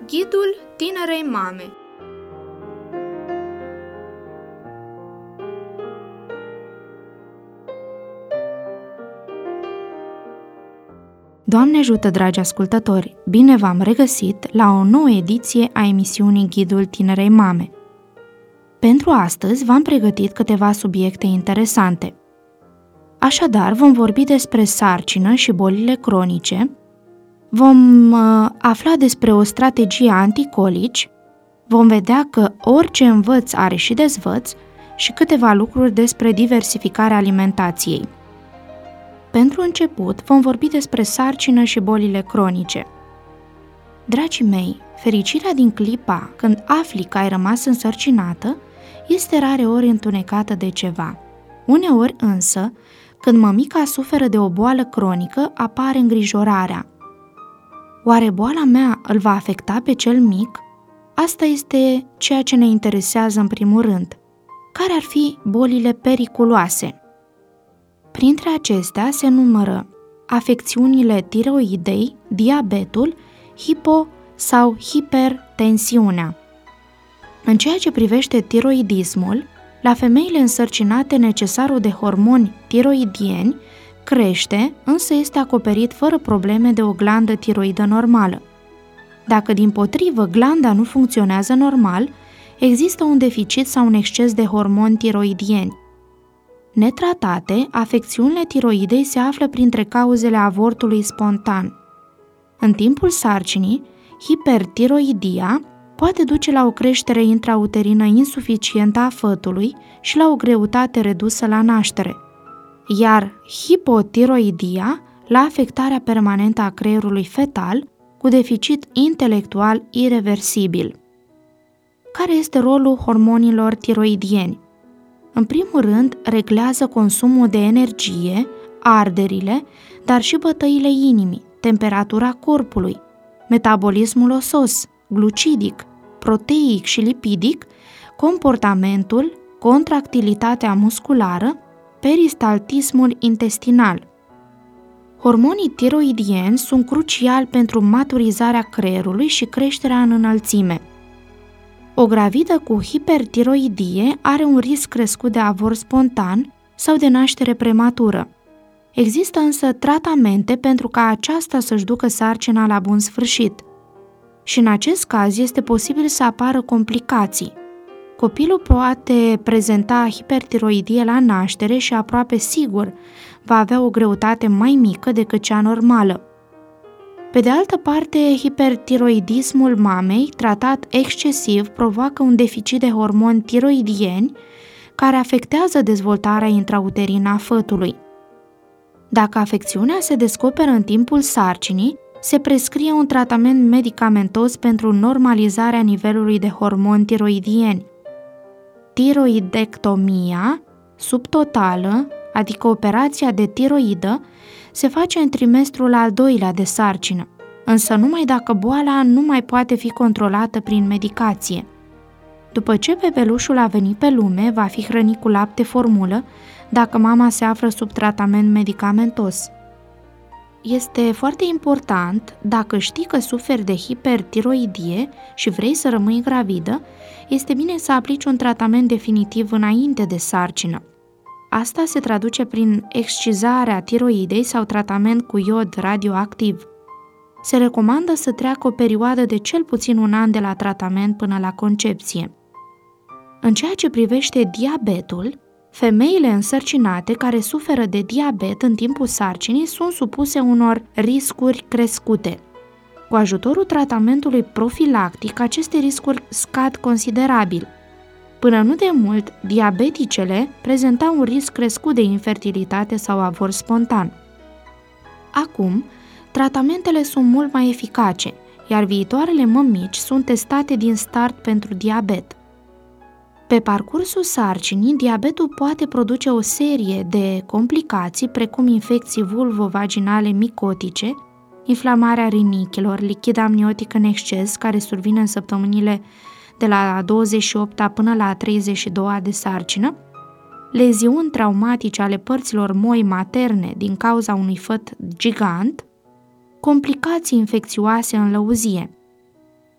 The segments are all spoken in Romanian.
Ghidul tinerei mame. Doamne ajută, dragi ascultători! Bine v-am regăsit la o nouă ediție a emisiunii Ghidul tinerei mame. Pentru astăzi v-am pregătit câteva subiecte interesante. Așadar, vom vorbi despre sarcină și bolile cronice, vom afla despre o strategie anticolici, vom vedea că orice învăț are și dezvăț și câteva lucruri despre diversificarea alimentației. Pentru început, vom vorbi despre sarcină și bolile cronice. Dragii mei, fericirea din clipa când afli că ai rămas însărcinată este rareori întunecată de ceva. Uneori însă, când mămica suferă de o boală cronică, apare îngrijorarea. Oare boala mea îl va afecta pe cel mic? Asta este ceea ce ne interesează în primul rând. Care ar fi bolile periculoase? Printre acestea se numără afecțiunile tiroidei, diabetul, hipo- sau hipertensiunea. În ceea ce privește tiroidismul, la femeile însărcinate necesarul de hormoni tiroidieni crește, însă este acoperit fără probleme de o glandă tiroidă normală. Dacă dimpotrivă glanda nu funcționează normal, există un deficit sau un exces de hormoni tiroidieni. Netratate, afecțiunile tiroidei se află printre cauzele avortului spontan. În timpul sarcinii, hipertiroidia poate duce la o creștere intrauterină insuficientă a fătului și la o greutate redusă la naștere, iar hipotiroidia la afectarea permanentă a creierului fetal cu deficit intelectual ireversibil. Care este rolul hormonilor tiroidieni? În primul rând, reglează consumul de energie, arderile, dar și bătăile inimii, temperatura corpului, metabolismul osos, glucidic, proteic și lipidic, comportamentul, contractilitatea musculară, peristaltismul intestinal. Hormonii tiroidieni sunt cruciali pentru maturizarea creierului și creșterea în înălțime. O gravidă cu hipertiroidie are un risc crescut de avort spontan sau de naștere prematură. Există însă tratamente pentru ca aceasta să-și ducă sarcina la bun sfârșit. Și în acest caz este posibil să apară complicații. Copilul poate prezenta hipertiroidie la naștere și aproape sigur va avea o greutate mai mică decât cea normală. Pe de altă parte, hipertiroidismul mamei, tratat excesiv, provoacă un deficit de hormoni tiroidieni care afectează dezvoltarea intrauterină a fătului. Dacă afecțiunea se descoperă în timpul sarcinii, se prescrie un tratament medicamentos pentru normalizarea nivelului de hormoni tiroidieni. Tiroidectomia subtotală, adică operația de tiroidă, se face în trimestrul al doilea de sarcină, însă numai dacă boala nu mai poate fi controlată prin medicație. După ce bebelușul a venit pe lume, va fi hrănit cu lapte formulă dacă mama se află sub tratament medicamentos. Este foarte important, dacă știi că suferi de hipertiroidie și vrei să rămâi gravidă, este bine să aplici un tratament definitiv înainte de sarcină. Asta se traduce prin excizarea tiroidei sau tratament cu iod radioactiv. Se recomandă să treacă o perioadă de cel puțin 1 an de la tratament până la concepție. În ceea ce privește diabetul, femeile însărcinate care suferă de diabet în timpul sarcinii sunt supuse unor riscuri crescute. Cu ajutorul tratamentului profilactic, aceste riscuri scad considerabil. Până nu de mult, diabeticele prezentau un risc crescut de infertilitate sau avort spontan. Acum, tratamentele sunt mult mai eficace, iar viitoarele mămici sunt testate din start pentru diabet. Pe parcursul sarcinii, diabetul poate produce o serie de complicații precum infecții vulvovaginale micotice, inflamarea rinichilor, lichid amniotic în exces care survine în săptămânile de la 28-a până la 32-a de sarcină, leziuni traumatice ale părților moi materne din cauza unui făt gigant, complicații infecțioase în lăuzie.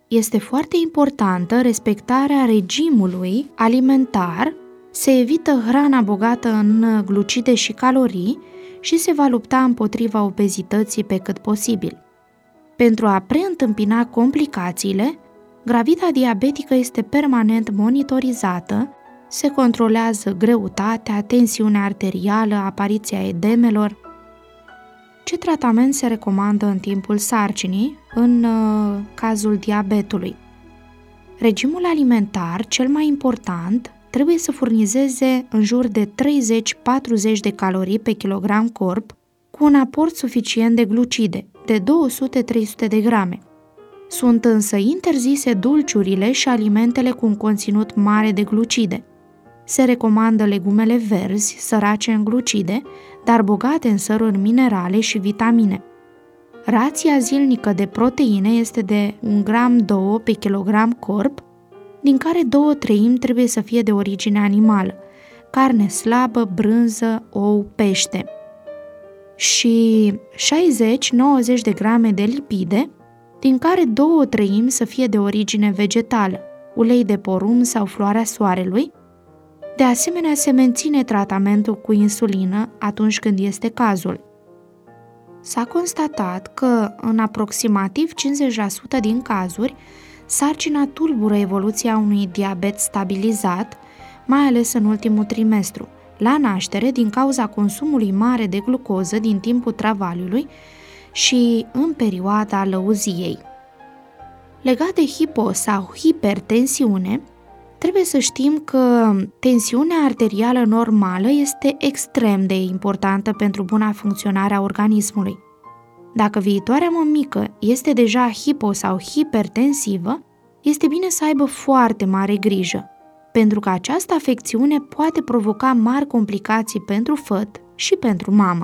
Este foarte importantă respectarea regimului alimentar, se evită hrana bogată în glucide și calorii și se va lupta împotriva obezității pe cât posibil. Pentru a preîntâmpina complicațiile, gravida diabetică este permanent monitorizată, se controlează greutatea, tensiunea arterială, apariția edemelor. Ce tratament se recomandă în timpul sarcinii, în cazul diabetului? Regimul alimentar, cel mai important, trebuie să furnizeze în jur de 30-40 de calorii pe kilogram corp, cu un aport suficient de glucide, de 200-300 de grame. Sunt însă interzise dulciurile și alimentele cu un conținut mare de glucide. Se recomandă legumele verzi, sărace în glucide, dar bogate în săruri minerale și vitamine. Rația zilnică de proteine este de 1,2 g pe kilogram corp, din care 2/3 trebuie să fie de origine animală, carne slabă, brânză, ou, pește. Și 60-90 de grame de lipide, din care 2/3 să fie de origine vegetală, ulei de porumb sau floarea soarelui. De asemenea, se menține tratamentul cu insulină atunci când este cazul. S-a constatat că, în aproximativ 50% din cazuri, sarcina tulbură evoluția unui diabet stabilizat, mai ales în ultimul trimestru, la naștere din cauza consumului mare de glucoză din timpul travaliului și în perioada lăuziei. Legat de hipo- sau hipertensiune, trebuie să știm că tensiunea arterială normală este extrem de importantă pentru buna funcționare a organismului. Dacă viitoarea mămică este deja hipo- sau hipertensivă, este bine să aibă foarte mare grijă, pentru că această afecțiune poate provoca mari complicații pentru făt și pentru mamă.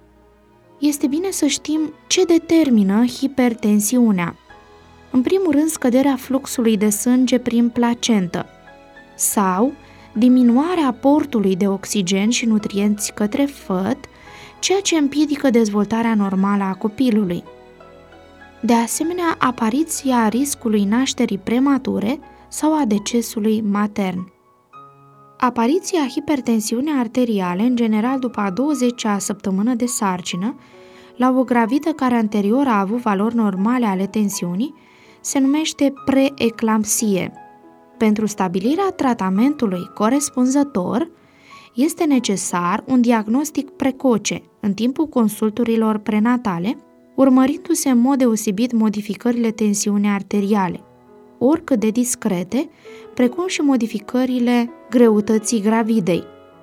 Este bine să știm ce determină hipertensiunea. În primul rând, scăderea fluxului de sânge prin placentă sau diminuarea aportului de oxigen și nutrienți către făt, ceea ce împiedică dezvoltarea normală a copilului. De asemenea, apariția riscului nașterii premature sau a decesului matern. Apariția hipertensiunii arteriale, în general după a 20-a săptămână de sarcină, la o gravidă care anterior a avut valori normale ale tensiunii, se numește preeclampsie. Pentru stabilirea tratamentului corespunzător, este necesar un diagnostic precoce în timpul consulturilor prenatale, urmărindu-se în mod deosebit modificările tensiunii arteriale, oricât de discrete, precum și modificările greutății gravidei.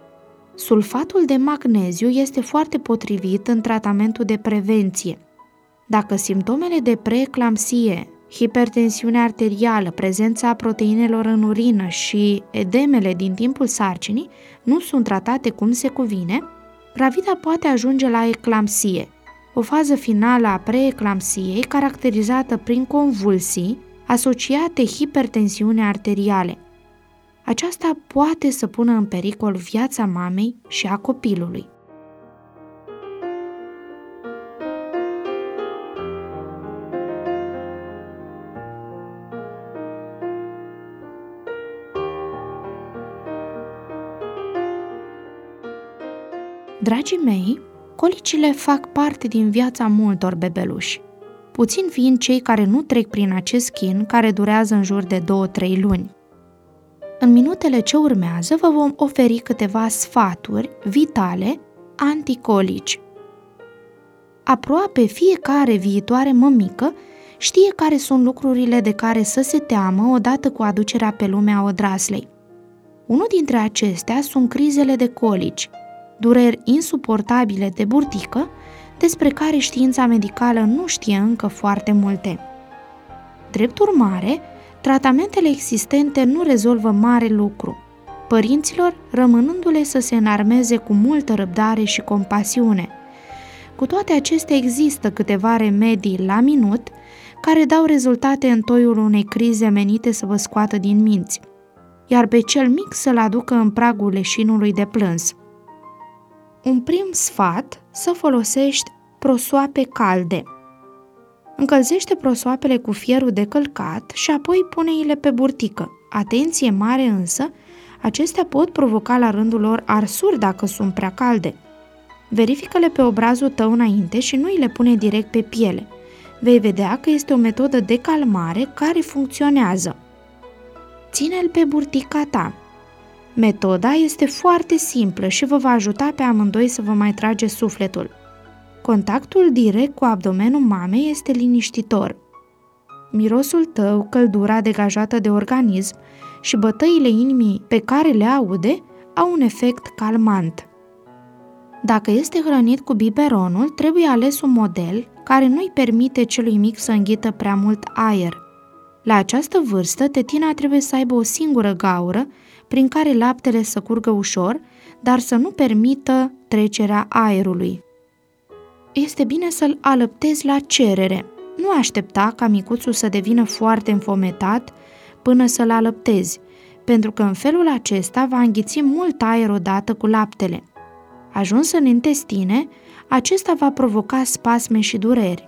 Sulfatul de magneziu este foarte potrivit în tratamentul de prevenție. Dacă simptomele de preeclampsie, hipertensiune arterială, prezența proteinelor în urină și edemele din timpul sarcinii nu sunt tratate cum se cuvine, gravida poate ajunge la eclampsie, o fază finală a preeclampsiei caracterizată prin convulsii asociate hipertensiunii arteriale. Aceasta poate să pună în pericol viața mamei și a copilului. Dragii mei, colicile fac parte din viața multor bebeluși, puțin fiind cei care nu trec prin acest chin care durează în jur de 2-3 luni. În minutele ce urmează vă vom oferi câteva sfaturi vitale anticolici. Aproape fiecare viitoare mămică știe care sunt lucrurile de care să se teamă odată cu aducerea pe lume a odraslei. Unul dintre acestea sunt crizele de colici, dureri insuportabile de burtică, despre care știința medicală nu știe încă foarte multe. Drept urmare, tratamentele existente nu rezolvă mare lucru, părinților rămânându-le să se înarmeze cu multă răbdare și compasiune. Cu toate acestea există câteva remedii la minut care dau rezultate în toiul unei crize menite să vă scoată din minți, iar pe cel mic să-l aducă în pragul leșinului de plâns. Un prim sfat: să folosești prosoape calde. Încălzește prosoapele cu fierul de călcat și apoi pune-i-le pe burtică. Atenție mare însă, acestea pot provoca la rândul lor arsuri dacă sunt prea calde. Verifică-le pe obrazul tău înainte și nu îi le pune direct pe piele. Vei vedea că este o metodă de calmare care funcționează. Ține-l pe burtica ta. Metoda este foarte simplă și vă va ajuta pe amândoi să vă mai trage sufletul. Contactul direct cu abdomenul mamei este liniștitor. Mirosul tău, căldura degajată de organism și bătăile inimii pe care le aude au un efect calmant. Dacă este hrănit cu biberonul, trebuie ales un model care nu-i permite celui mic să înghită prea mult aer. La această vârstă, tetina trebuie să aibă o singură gaură prin care laptele să curgă ușor, dar să nu permită trecerea aerului. Este bine să-l alăptezi la cerere. Nu aștepta ca micuțul să devină foarte înfometat până să-l alăptezi, pentru că în felul acesta va înghiți mult aer odată cu laptele. Ajuns în intestine, acesta va provoca spasme și dureri.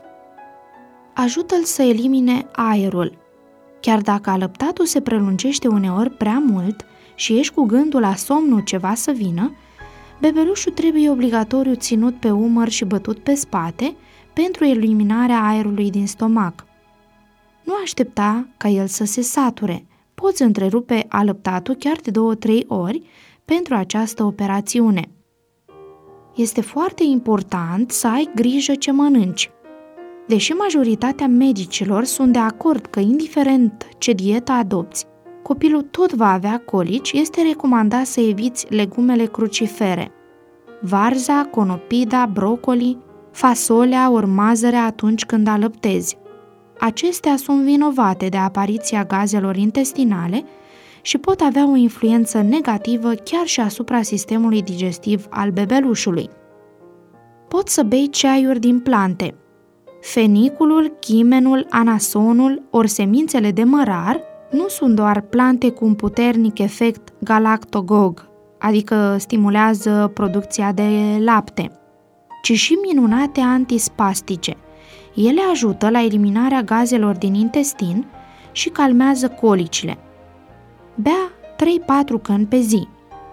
Ajută-l să elimine aerul. Chiar dacă alăptatul se prelungește uneori prea mult și ești cu gândul la somnul ce va să vină, bebelușul trebuie obligatoriu ținut pe umăr și bătut pe spate pentru eliminarea aerului din stomac. Nu aștepta ca el să se sature. Poți întrerupe alăptatul chiar de 2-3 ori pentru această operațiune. Este foarte important să ai grijă ce mănânci. Deși majoritatea medicilor sunt de acord că, indiferent ce dietă adopți, copilul tot va avea colici, este recomandat să eviți legumele crucifere. Varza, conopida, brocoli, fasolea ori mazărea atunci când alăptezi. Acestea sunt vinovate de apariția gazelor intestinale și pot avea o influență negativă chiar și asupra sistemului digestiv al bebelușului. Poți să bei ceaiuri din plante. Feniculul, chimenul, anasonul ori semințele de mărar nu sunt doar plante cu un puternic efect galactogog, adică stimulează producția de lapte, ci și minunate antispastice. Ele ajută la eliminarea gazelor din intestin și calmează colicile. Bea 3-4 căni pe zi.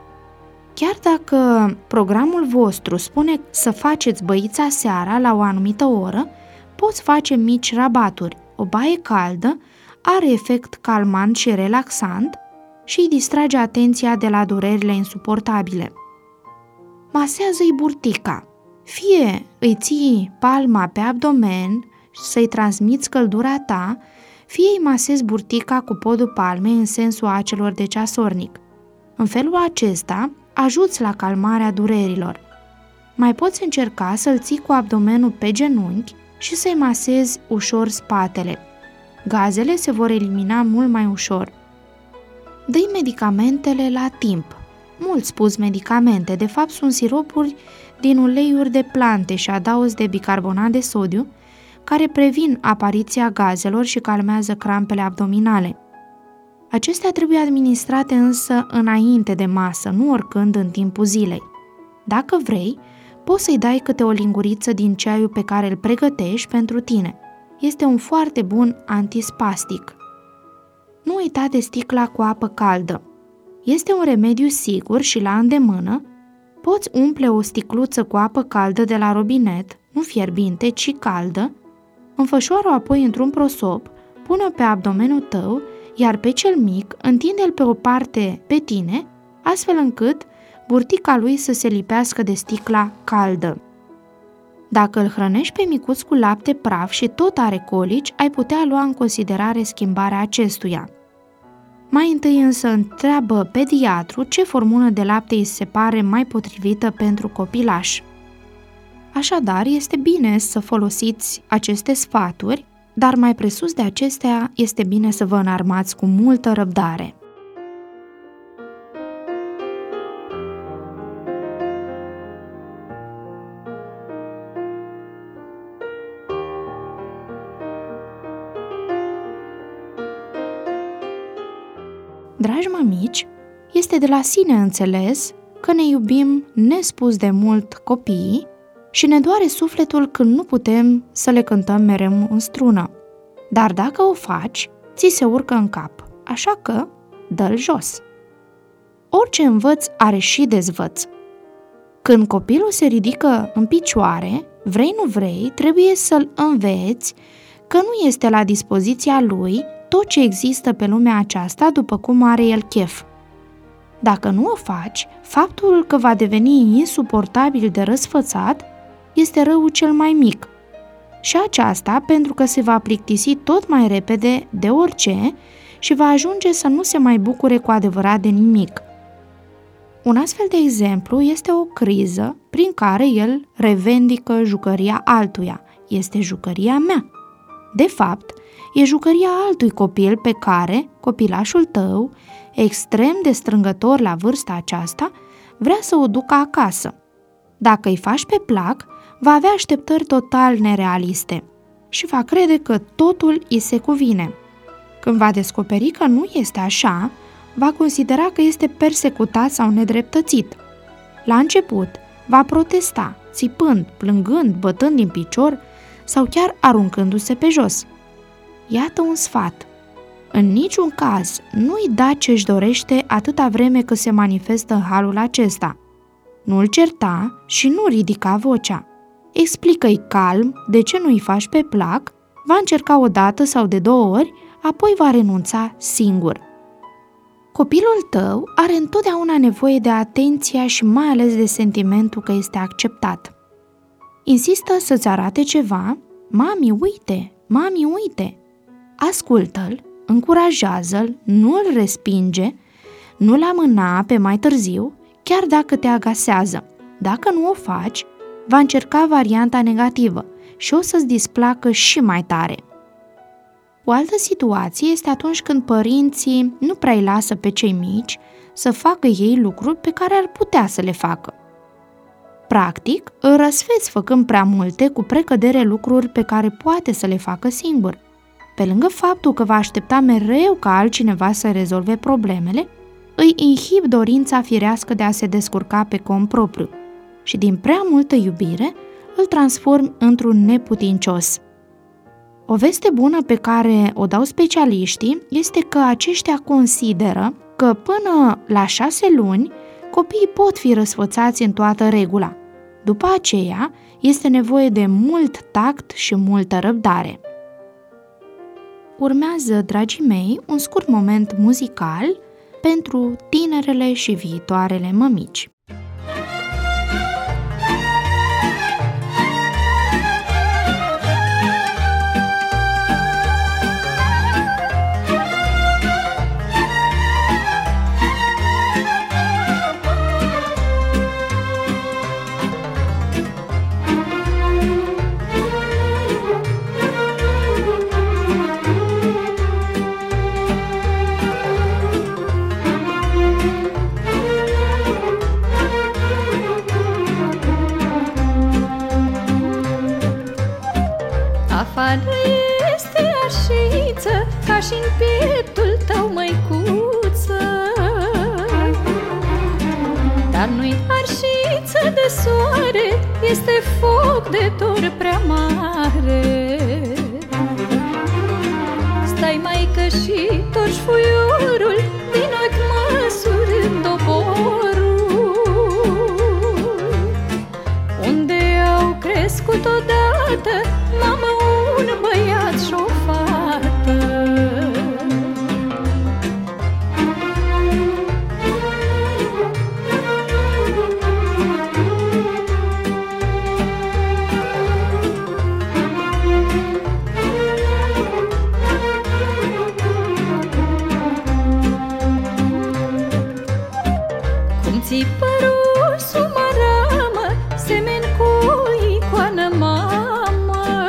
Chiar dacă programul vostru spune să faceți băița seara la o anumită oră, poți face mici rabaturi. O baie caldă are efect calmant și relaxant și îi distrage atenția de la durerile insuportabile. Masează-i burtica. Fie îi ții palma pe abdomen să-i transmiți căldura ta, fie îi masezi burtica cu podul palmei în sensul acelor de ceasornic. În felul acesta, ajuți la calmarea durerilor. Mai poți încerca să-l ții cu abdomenul pe genunchi și să-i masezi ușor spatele. Gazele se vor elimina mult mai ușor. Dă-i medicamentele la timp. Mult spus medicamente, de fapt sunt siropuri din uleiuri de plante și adaos de bicarbonat de sodiu, care previn apariția gazelor și calmează crampele abdominale. Acestea trebuie administrate însă înainte de masă, nu oricând în timpul zilei. Dacă vrei, poți să-i dai câte o linguriță din ceaiul pe care îl pregătești pentru tine. Este un foarte bun antispastic. Nu uita de sticla cu apă caldă. Este un remediu sigur și la îndemână. Poți umple o sticluță cu apă caldă de la robinet, nu fierbinte, ci caldă, înfășoară-o apoi într-un prosop, pune-o pe abdomenul tău, iar pe cel mic întinde-l pe o parte pe tine, astfel încât burtica lui să se lipească de sticla caldă. Dacă îl hrănești pe micuț cu lapte praf și tot are colici, ai putea lua în considerare schimbarea acestuia. Mai întâi însă întreabă pediatru ce formulă de lapte îi se pare mai potrivită pentru copilaș. Așadar, este bine să folosiți aceste sfaturi, dar mai presus de acestea, este bine să vă înarmați cu multă răbdare. Dragi mămici, este de la sine înțeles că ne iubim nespus de mult copiii și ne doare sufletul când nu putem să le cântăm mereu în strună. Dar dacă o faci, ți se urcă în cap, așa că dă-l jos. Orice învăț are și dezvăț. Când copilul se ridică în picioare, vrei nu vrei, trebuie să-l înveți că nu este la dispoziția lui tot ce există pe lumea aceasta după cum are el chef. Dacă nu o faci, faptul că va deveni insuportabil de răsfățat este răul cel mai mic. Și aceasta pentru că se va plictisi tot mai repede de orice și va ajunge să nu se mai bucure cu adevărat de nimic. Un astfel de exemplu este o criză prin care el revendică jucăria altuia. Este jucăria mea. De fapt, e jucăria altui copil pe care copilașul tău, extrem de strângător la vârsta aceasta, vrea să o ducă acasă. Dacă îi faci pe plac, va avea așteptări total nerealiste și va crede că totul îi se cuvine. Când va descoperi că nu este așa, va considera că este persecutat sau nedreptățit. La început, va protesta, țipând, plângând, bătând din picior sau chiar aruncându-se pe jos. Iată un sfat. În niciun caz, nu-i da ce-și dorește atâta vreme cât se manifestă în halul acesta. Nu-l certa și nu ridica vocea. Explică-i calm de ce nu-i faci pe plac, va încerca o dată sau de 2 ori, apoi va renunța singur. Copilul tău are întotdeauna nevoie de atenția și mai ales de sentimentul că este acceptat. Insistă să-ți arate ceva, mami, uite, mami, uite. Ascultă-l, încurajează-l, nu-l respinge, nu-l amâna pe mai târziu, chiar dacă te agasează. Dacă nu o faci, va încerca varianta negativă și o să-ți displacă și mai tare. O altă situație este atunci când părinții nu prea îi lasă pe cei mici să facă ei lucruri pe care ar putea să le facă. Practic, îl răsfeți făcând prea multe cu precădere lucruri pe care poate să le facă singur. Pe lângă faptul că va aștepta mereu ca altcineva să rezolve problemele, îi inhib dorința firească de a se descurca pe cont propriu și din prea multă iubire îl transform într-un neputincios. O veste bună pe care o dau specialiștii este că aceștia consideră că până la 6 luni copiii pot fi răsfățați în toată regula. După aceea este nevoie de mult tact și multă răbdare. Urmează, dragii mei, un scurt moment muzical pentru tinerele și viitoarele mămici. Afară este arșiță, ca și-n pieptul tău, măicuță. Dar nu-i arșiță de soare, este foc de dor prea mare. Stai, maică, și torci fuiorul, din ochi măsurând oborul. Unde au crescut odată, mamă, un băiat și o fată. Cum ți părul sumaramă, semen cu o icoană, mamă.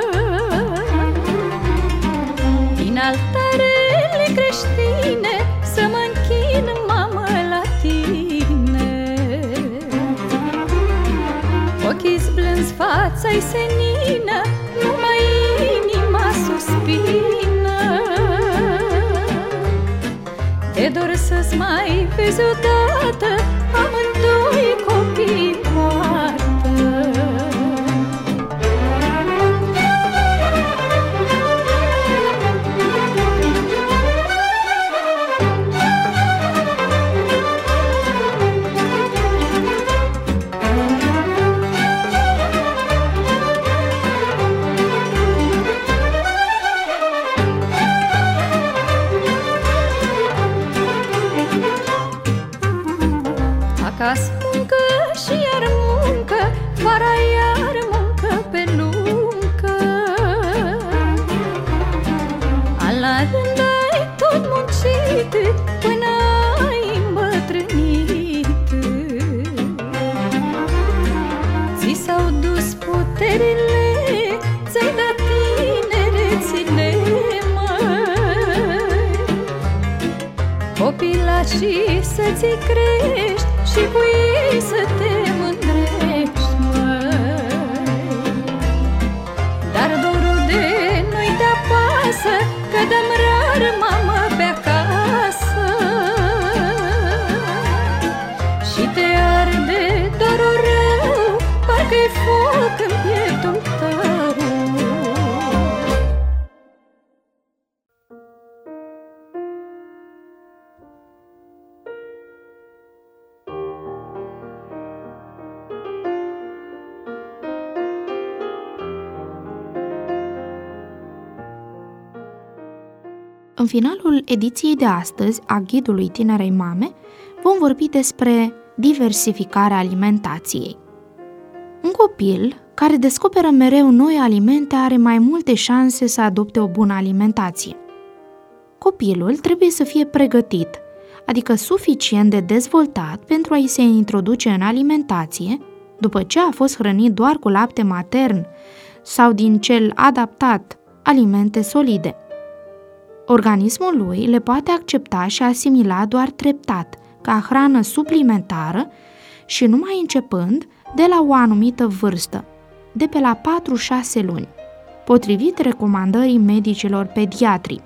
Din altarele creștine să mă închin, mamă, la tine. Ochii-s blânzi, fața-i senină, numai inima suspină. Te dor să-ți mai vezi odată, amândoi copii în poartă. și să-ți crești și cu ei să te mândrești, măi. Dar dorul de nu-i te apasă, că dăm rar, mamă, pe acasă. Și te arde dorul rău, parcă-i foc în pieptul tău. În finalul ediției de astăzi a Ghidului Tinerei Mame vom vorbi despre diversificarea alimentației. Un copil care descoperă mereu noi alimente are mai multe șanse să adopte o bună alimentație. Copilul trebuie să fie pregătit, adică suficient de dezvoltat pentru a-i se introduce în alimentație, după ce a fost hrănit doar cu lapte matern sau din cel adaptat, alimente solide. Organismul lui le poate accepta și asimila doar treptat, ca hrană suplimentară și numai începând de la o anumită vârstă, de pe la 4-6 luni, potrivit recomandării medicilor pediatri.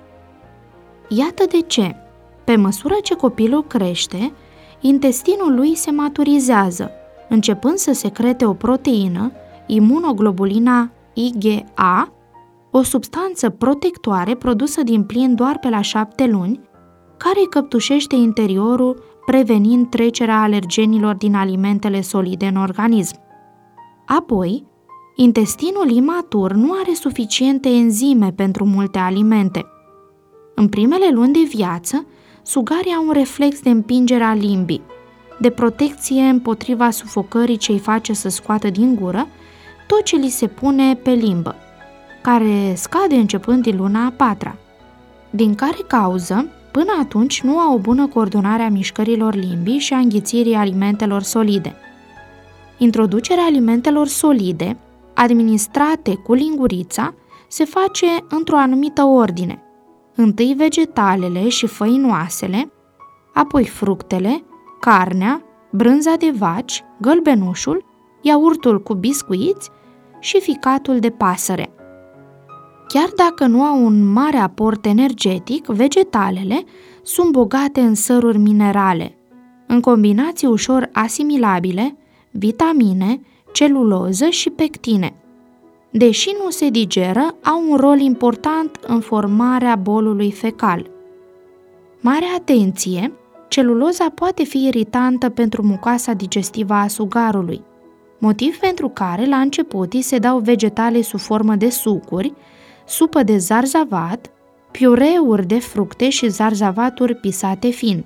Iată de ce, pe măsură ce copilul crește, intestinul lui se maturizează, începând să secrete o proteină, imunoglobulina IgA, o substanță protectoare produsă din plin doar pe la 7 luni, care îi căptușește interiorul, prevenind trecerea alergenilor din alimentele solide în organism. Apoi, intestinul imatur nu are suficiente enzime pentru multe alimente. În primele luni de viață, sugarii au un reflex de împingere a limbii, de protecție împotriva sufocării ce îi face să scoată din gură tot ce li se pune pe limbă, care scade începând din luna a 4-a, din care cauză, până atunci nu au o bună coordonare a mișcărilor limbii și a înghițirii alimentelor solide. Introducerea alimentelor solide, administrate cu lingurița, se face într-o anumită ordine. Întâi vegetalele și făinoasele, apoi fructele, carnea, brânza de vaci, gălbenușul, iaurtul cu biscuiți și ficatul de pasăre. Chiar dacă nu au un mare aport energetic, vegetalele sunt bogate în săruri minerale, în combinații ușor asimilabile, vitamine, celuloză și pectine. Deși nu se digeră, au un rol important în formarea bolului fecal. Mare atenție! Celuloza poate fi iritantă pentru mucoasa digestivă a sugarului, motiv pentru care la început îi se dau vegetale sub formă de sucuri, supă de zarzavat, piureuri de fructe și zarzavaturi pisate fin.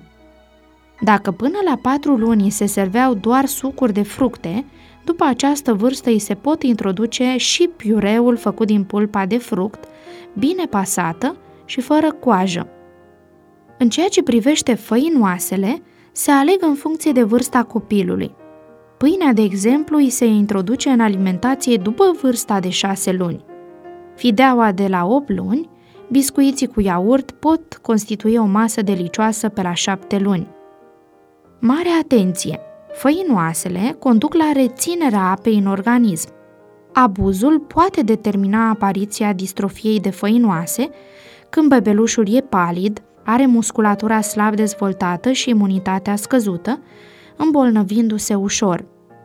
Dacă până la 4 luni se serveau doar sucuri de fructe, după această vârstă îi se pot introduce și piureul făcut din pulpa de fruct, bine pasată și fără coajă. În ceea ce privește făinoasele, se aleg în funcție de vârsta copilului. Pâinea, de exemplu, îi se introduce în alimentație după vârsta de 6 luni. Fideaua de la 8 luni, biscuiții cu iaurt pot constitui o masă delicioasă pe la 7 luni. Mare atenție! Făinoasele conduc la reținerea apei în organism. Abuzul poate determina apariția distrofiei de făinoase când bebelușul e palid, are musculatura slab dezvoltată și imunitatea scăzută, îmbolnăvindu-se ușor.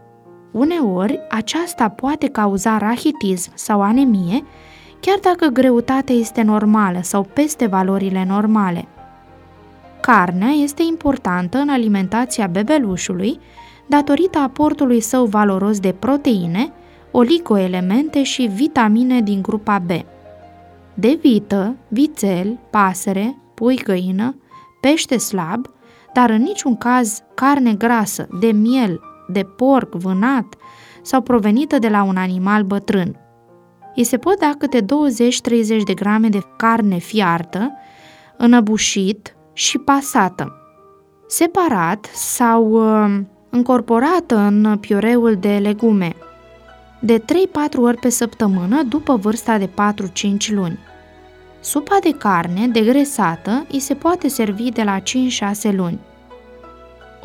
Uneori, aceasta poate cauza rahitism sau anemie, chiar dacă greutatea este normală sau peste valorile normale. Carnea este importantă în alimentația bebelușului datorită aportului său valoros de proteine, oligoelemente și vitamine din grupa B. De vită, vițel, pasăre, pui găină, pește slab, dar în niciun caz carne grasă, de miel, de porc, vânat sau provenită de la un animal bătrân. Îi se pot da câte 20-30 de grame de carne fiartă, înăbușit și pasată, separat sau încorporată în piureul de legume, de 3-4 ori pe săptămână după vârsta de 4-5 luni. Supa de carne degresată îi se poate servi de la 5-6 luni.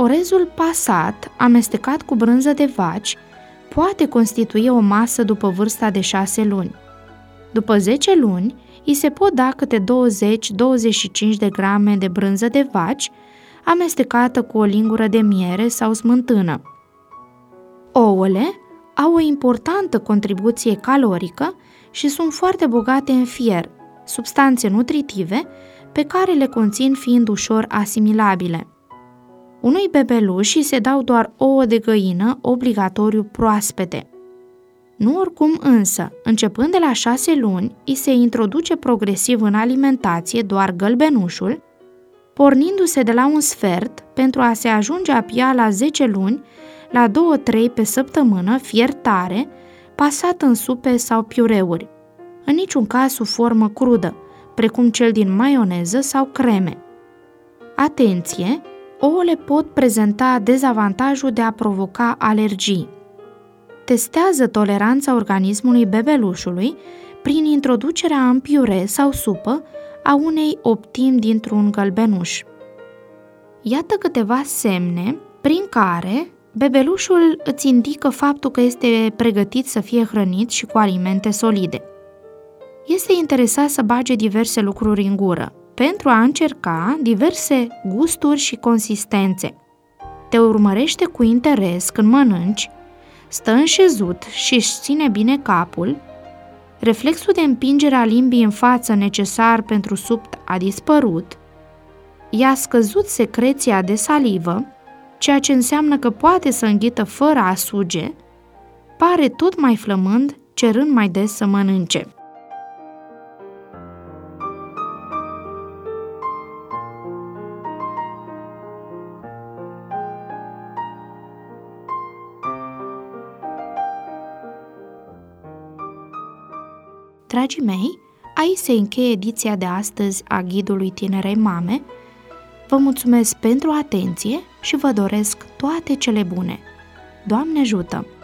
Orezul pasat, amestecat cu brânză de vaci, poate constitui o masă după vârsta de 6 luni. După 10 luni, îi se pot da câte 20-25 de grame de brânză de vaci, amestecată cu o lingură de miere sau smântână. Ouăle au o importantă contribuție calorică și sunt foarte bogate în fier, substanțe nutritive pe care le conțin fiind ușor asimilabile. Unui bebeluș îi se dau doar ouă de găină, obligatoriu proaspete. Nu oricum însă, începând de la 6 luni, îi se introduce progresiv în alimentație doar gălbenușul, pornindu-se de la un sfert pentru a se ajunge abia la 10 luni, la 2-3 pe săptămână, fier tare, pasat în supe sau piureuri, în niciun caz sub formă crudă, precum cel din maioneză sau creme. Atenție! Ouăle pot prezenta dezavantajul de a provoca alergii. Testează toleranța organismului bebelușului prin introducerea în piure sau supă a unei optimi dintr-un gălbenuș. Iată câteva semne prin care bebelușul îți indică faptul că este pregătit să fie hrănit și cu alimente solide. Este interesat să bage diverse lucruri în gură, pentru a încerca diverse gusturi și consistențe. Te urmărește cu interes când mănânci, stă înșezut și își ține bine capul, reflexul de împingere a limbii în față necesar pentru supt a dispărut, i-a scăzut secreția de salivă, ceea ce înseamnă că poate să înghită fără a suge, pare tot mai flămând, cerând mai des să mănânce. Dragii mei, aici se încheie ediția de astăzi a Ghidului Tinerei Mame. Vă mulțumesc pentru atenție și vă doresc toate cele bune. Doamne ajută!